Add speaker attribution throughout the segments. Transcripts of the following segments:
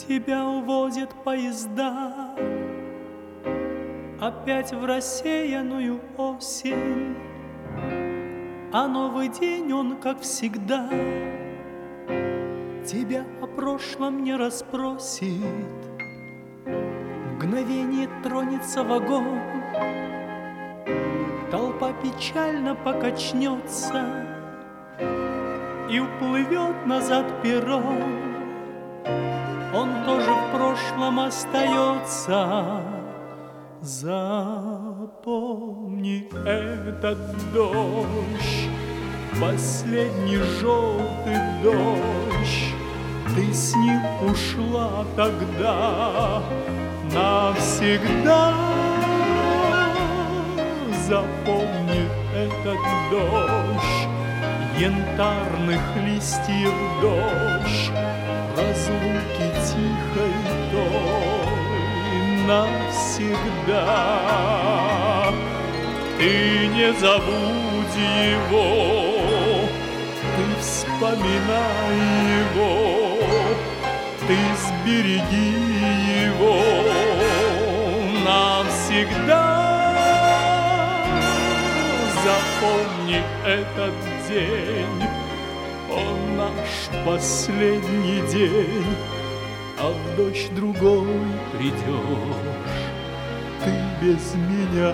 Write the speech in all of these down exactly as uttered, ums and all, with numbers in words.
Speaker 1: Тебя увозят поезда опять в рассеянную осень, а новый день он, как всегда, тебя о прошлом не расспросит. В мгновение тронется вагон, толпа печально покачнется и уплывет назад перрон. Он тоже в прошлом остается. Запомни этот дождь, последний желтый дождь. Ты с ним ушла тогда навсегда. Запомни этот дождь, янтарных листьев дождь, разлуки тихой той навсегда. Ты не забудь его, ты вспоминай его, ты сбереги его навсегда. Запомни этот день, он наш последний день, а в дождь другой придешь ты без меня.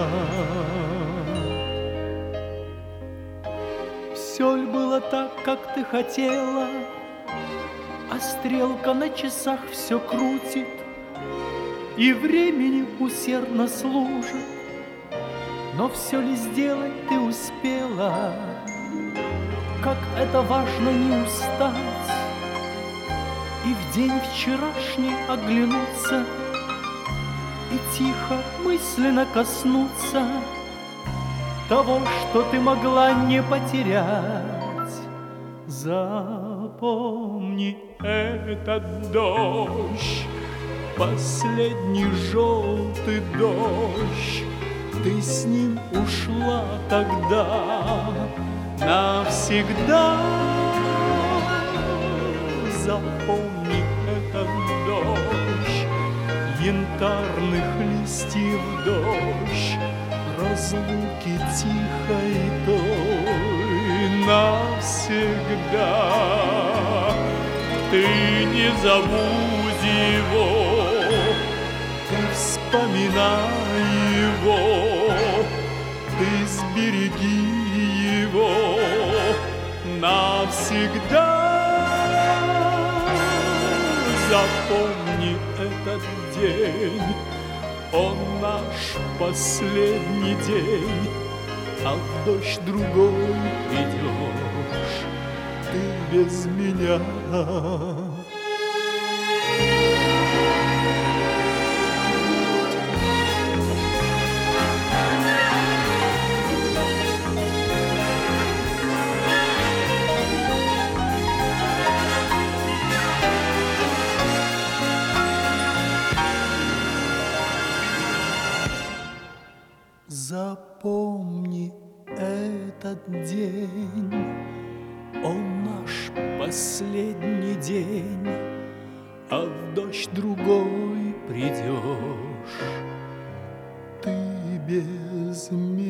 Speaker 1: Все ли было так, как ты хотела, а стрелка на часах все крутит и времени усердно служит? Но все ли сделать ты успела? Как это важно не устать и в день вчерашний оглянуться и тихо мысленно коснуться того, что ты могла не потерять. Запомни этот дождь, последний желтый дождь. Ты с ним ушла тогда навсегда. Запомни этот дождь, янтарных листьев дождь, разлуки тихой той навсегда. Ты не забудь его, ты вспоминай его, ты сбереги его навсегда. Запомни этот день, он наш последний день, а в дождь другой придешь ты без меня. Запомни этот день, он наш последний день, а в дождь другой придешь ты без меня.